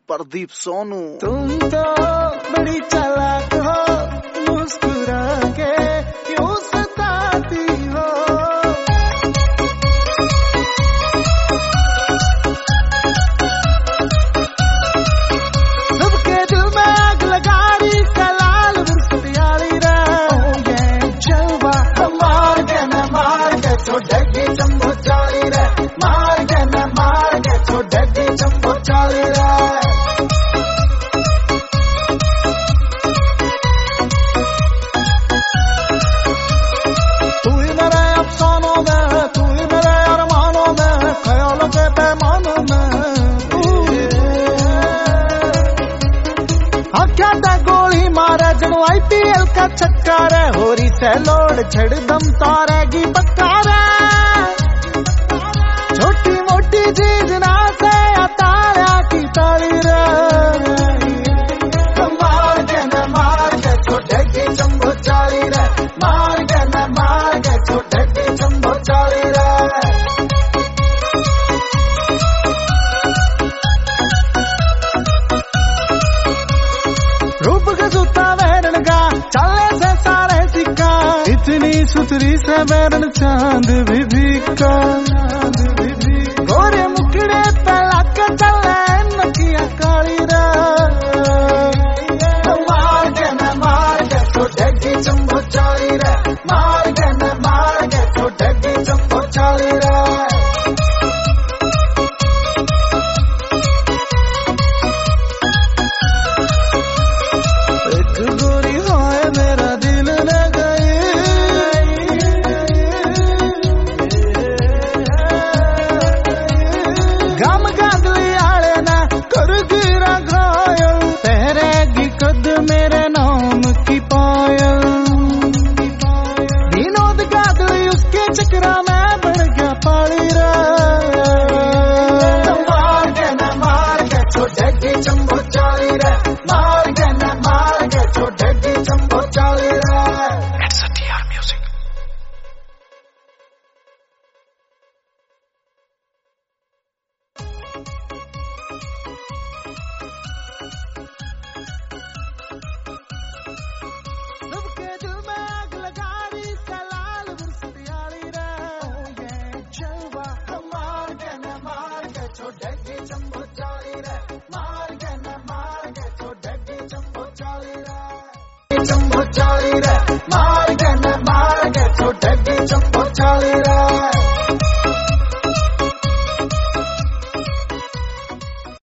प्रदीप सोनू। तुम तो बड़ी चालाक हो, मुस्कुरा के क्यों सताती हो। सबके दिल में आग लगा रही कलाल बुरसतियाली रे। ये जलवा मार के छोड़ेगी चंबो चाली रे। मार के छोड़ेगी चंबो चाली रे। गोली मारे जनो IPL का छक्का रे। होरी से लोड छड़ दम तारेगी पक्का रे। छोटी मोटी चीज ना से अतारा की ताली रे। मार के छोड़ेगी चंबो चाली रे। मार के छोड़ेगी चंबो चाली रे। चले से सारे सिक्का इतनी सुथरी से बैरन चांद भी भीका। गोरे मुकड़े पे लग चले नकिया काली रे। मार के छोड़ेगी चंबो चाली रे। मार के छोड़ेगी चंबो चाली रे। मेरे नाम की पायल विनोद गादली उसके चक्रा में बढ़ गया पाली रे। मार के छोड़ेगी चंबो चाली रे। मार के छोड़ेगी चंबो चाली रे। It's a TR Music। सबके दिल में आग लगा रही कलाल बुरसतियाली रे। ये जलवा मार के छोड़ेगी चंबो चाली रे। मार के छोड़ेगी चंबो चाली रे। चंबो चाली रे। मार के छोड़ेगी चंबो चाली रे।